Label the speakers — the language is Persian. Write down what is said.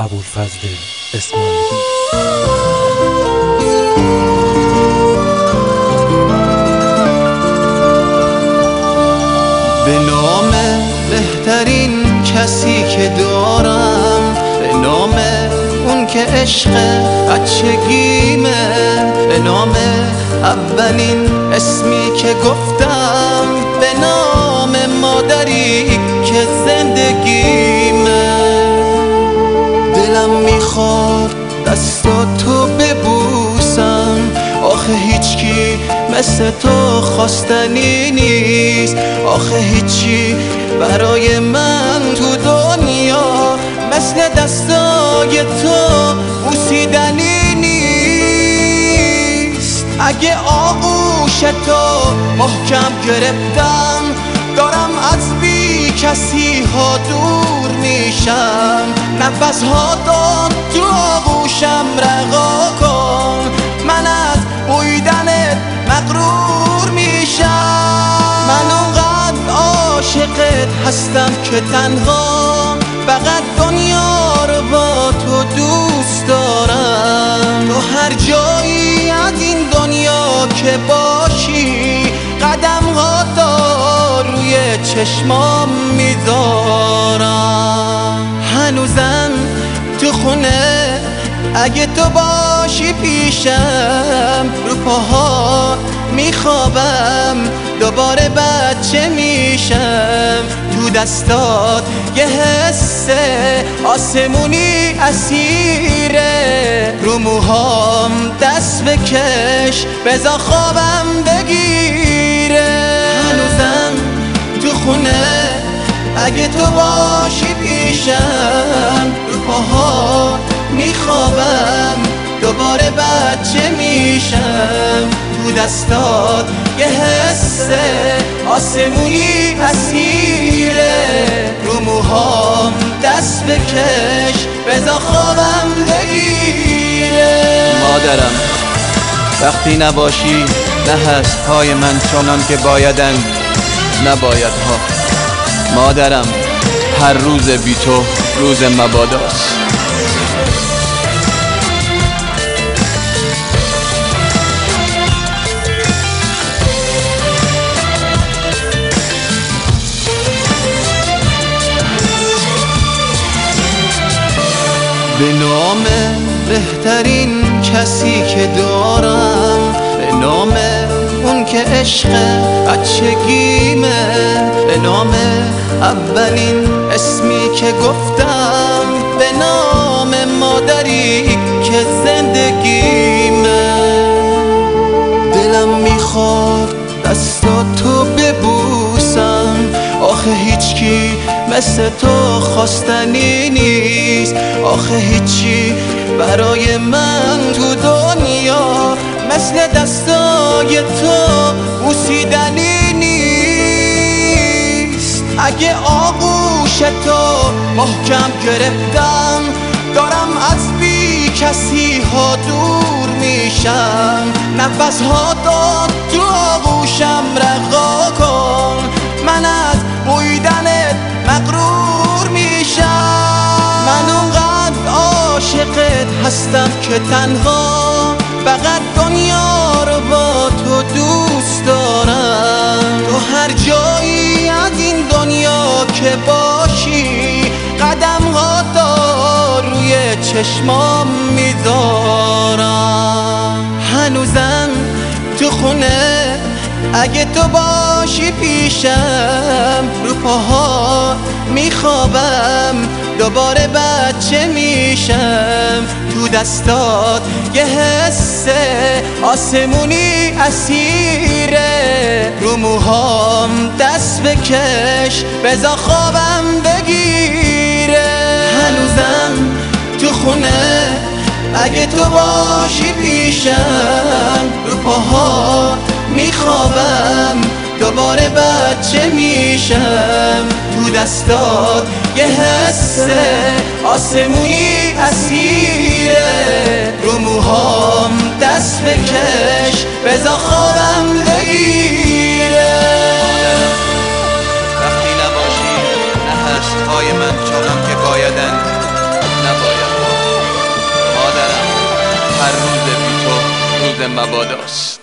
Speaker 1: ابوالفضل اسماعیلی.
Speaker 2: به نام بهترین کسی که دارم، به نام اون که عشق بچگیمه، به نام اولین اسمی که گفتم، به نام مادری که زندگیمه. دلم میخواد دستاتو ببوسم، آخه هیچکی مثل تو خواستنی نیست، آخه هیچی برای من تو دنیا مثل دستای تو بوسیدنی نیست. اگه آغوش تو محکم گرفتم، دارم از بی کسی ها دور میشم. نفس ها داد تو آغوشم رها کن، من از بویدنت مغرور میشم. من اونقدر عاشقت هستم که تنها فقط دنیا رو با تو دوست دارم. تو هر جایی از این دنیا که باشی، قدم ها تا روی چشمام میذارم. هنوزم تو خونه اگه تو باشی پیشم، رو پاها میخوابم دوباره بچه میشم. تو دستات یه حس آسمونی اسیره، رو موهام دست بکش بذار خوابم بگیره. هنوزم تو خونه اگه تو باشی پیشم، رو پاها میخوابم دوباره بچه میشم. تو دستات یه حس آسمونی اسیره، رو موهام دست بکش بذار خوابم بگیره. مادرم وقتی نباشی نه هست های من چنان که بایدن نباید ها. مادرم هر روز بی تو روز مباداست. به نام بهترین کسی که دارم، به نام اون که عشق بچگیمه، به نام اولین اسمی که گفتم، به نام مادری که زندگیمه. دلم میخواد دستاتو ببوسم، آخه هیچکی مثل تو خواستنی نیست، آخه هیچی برای من تو دنیا مثل دستای تو بوسیدنی نیست. اگه آغوش تو محکم گرفتم، دارم از بی کسی ها دور میشم. نفس ها داد تو آغوشم رها کن، من از بویدنت مغرور میشم. من اونقدر عاشقت هستم که تنها فقط دنیا رو با تو دوست دارم. تو هر جایی از این دنیا که باشی، قدم ها تا روی چشمام میذارم. هنوزم تو خونه اگه تو باشی پیشم، رو پاها میخوابم دوباره بچه میشم. تو دستات یه حس آسمونی اسیره، رو موهام دست بکش بذار خوابم بگیره. هنوزم تو خونه اگه تو باشی پیشم، رو پاها میخوابم دوباره بچه میشم. تو دستات یه حس آسمونی اسیره، رو موهام دست بکش بذار خوابم بگیره. وقتی نباشی نه هست های من چنان که بایدن نباید مباداست.